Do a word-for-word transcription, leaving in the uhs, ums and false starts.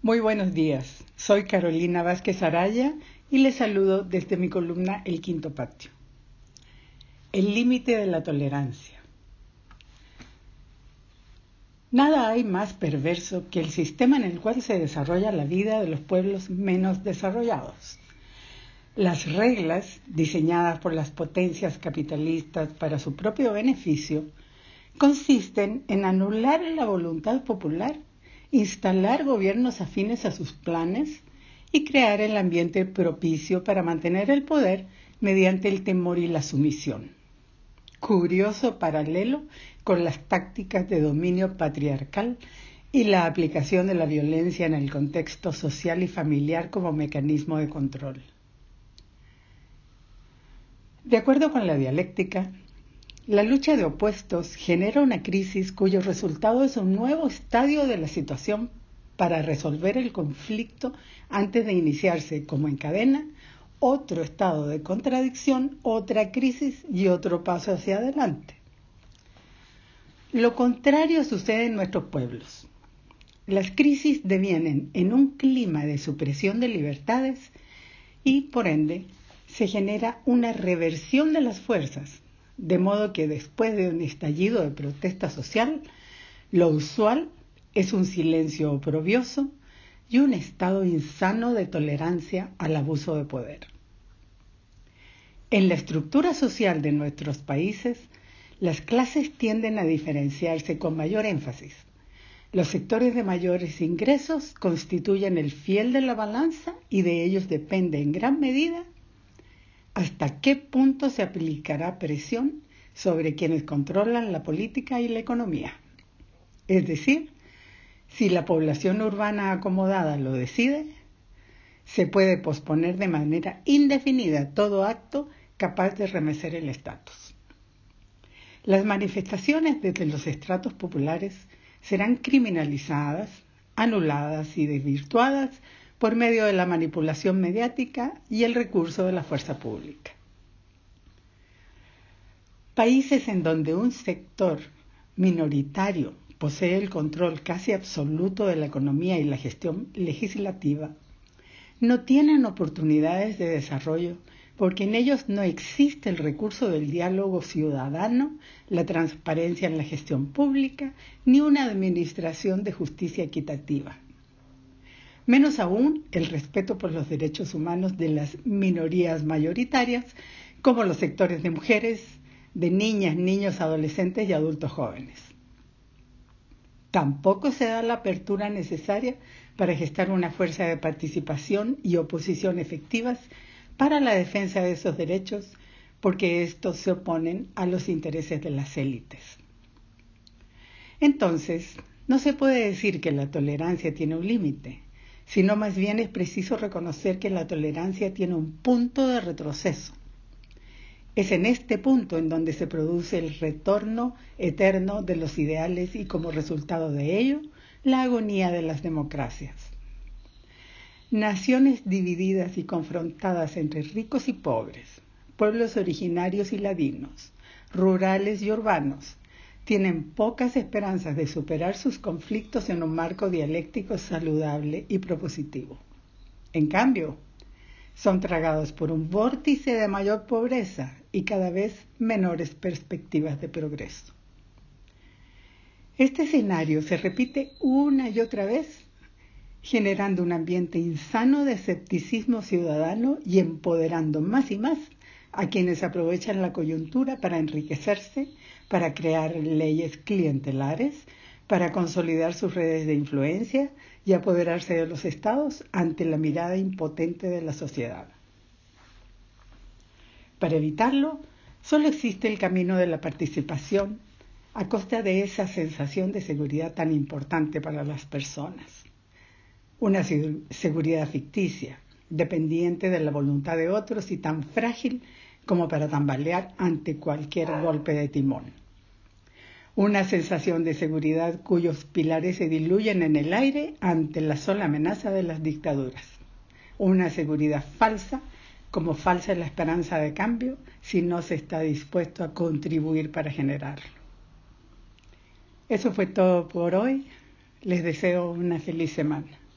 Muy buenos días, soy Carolina Vázquez Araya y les saludo desde mi columna El Quinto Patio. El límite de la tolerancia. Nada hay más perverso que el sistema en el cual se desarrolla la vida de los pueblos menos desarrollados. Las reglas, diseñadas por las potencias capitalistas para su propio beneficio, consisten en anular la voluntad popular, instalar gobiernos afines a sus planes y crear el ambiente propicio para mantener el poder mediante el temor y la sumisión. Curioso paralelo con las tácticas de dominio patriarcal y la aplicación de la violencia en el contexto social y familiar como mecanismo de control. De acuerdo con la dialéctica, la lucha de opuestos genera una crisis cuyo resultado es un nuevo estadio de la situación para resolver el conflicto antes de iniciarse, como en cadena, otro estado de contradicción, otra crisis y otro paso hacia adelante. Lo contrario sucede en nuestros pueblos. Las crisis devienen en un clima de supresión de libertades y, por ende, se genera una reversión de las fuerzas, de modo que después de un estallido de protesta social, lo usual es un silencio oprobioso y un estado insano de tolerancia al abuso de poder. En la estructura social de nuestros países, las clases tienden a diferenciarse con mayor énfasis. Los sectores de mayores ingresos constituyen el fiel de la balanza y de ellos depende en gran medida hasta qué punto se aplicará presión sobre quienes controlan la política y la economía. Es decir, si la población urbana acomodada lo decide, se puede posponer de manera indefinida todo acto capaz de remecer el estatus. Las manifestaciones desde los estratos populares serán criminalizadas, anuladas y desvirtuadas por medio de la manipulación mediática y el recurso de la fuerza pública. Países en donde un sector minoritario posee el control casi absoluto de la economía y la gestión legislativa, no tienen oportunidades de desarrollo porque en ellos no existe el recurso del diálogo ciudadano, la transparencia en la gestión pública, ni una administración de justicia equitativa. Menos aún el respeto por los derechos humanos de las minorías mayoritarias, como los sectores de mujeres, de niñas, niños, adolescentes y adultos jóvenes. Tampoco se da la apertura necesaria para gestar una fuerza de participación y oposición efectivas para la defensa de esos derechos, porque estos se oponen a los intereses de las élites. Entonces, no se puede decir que la tolerancia tiene un límite, sino más bien es preciso reconocer que la tolerancia tiene un punto de retroceso. Es en este punto en donde se produce el retorno eterno de los ideales y como resultado de ello, la agonía de las democracias. Naciones divididas y confrontadas entre ricos y pobres, pueblos originarios y ladinos, rurales y urbanos, tienen pocas esperanzas de superar sus conflictos en un marco dialéctico saludable y propositivo. En cambio, son tragados por un vórtice de mayor pobreza y cada vez menores perspectivas de progreso. Este escenario se repite una y otra vez, generando un ambiente insano de escepticismo ciudadano y empoderando más y más a quienes aprovechan la coyuntura para enriquecerse, para crear leyes clientelares, para consolidar sus redes de influencia y apoderarse de los estados ante la mirada impotente de la sociedad. Para evitarlo, solo existe el camino de la participación a costa de esa sensación de seguridad tan importante para las personas. Una seguridad ficticia, dependiente de la voluntad de otros y tan frágil como para tambalear ante cualquier golpe de timón. Una sensación de seguridad cuyos pilares se diluyen en el aire ante la sola amenaza de las dictaduras. Una seguridad falsa, como falsa es la esperanza de cambio si no se está dispuesto a contribuir para generarlo. Eso fue todo por hoy. Les deseo una feliz semana.